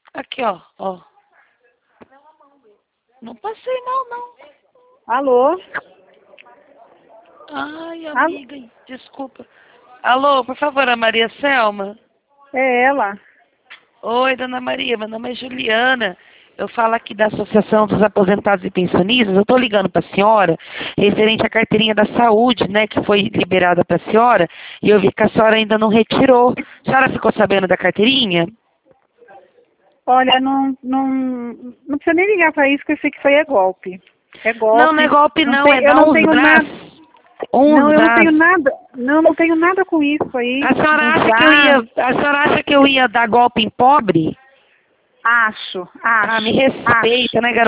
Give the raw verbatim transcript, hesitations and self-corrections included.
Aqui, ó, ó. Não passei mal, não. Alô? Ai, Alô? amiga, desculpa. Alô, por favor, a Maria Selma? É ela. Oi, dona Maria, meu nome é Juliana. Eu falo aqui da Associação dos Aposentados e Pensionistas. Eu estou ligando para a senhora referente à carteirinha da saúde, né, que foi liberada para a senhora, e eu vi que a senhora ainda não retirou. A senhora ficou sabendo da carteirinha? Olha, não, não, não precisa nem ligar para isso, que eu sei que foi é golpe. É golpe. Não, não é golpe não, tem, é eu dar não uns tenho nada. braços. Uns Não, eu não tenho braços. nada. Não, não tenho nada com isso aí. A senhora Uns acha que eu ia, braços. a senhora acha que eu ia dar golpe em pobre? Acho, Ah, me acho, respeita, acho. né,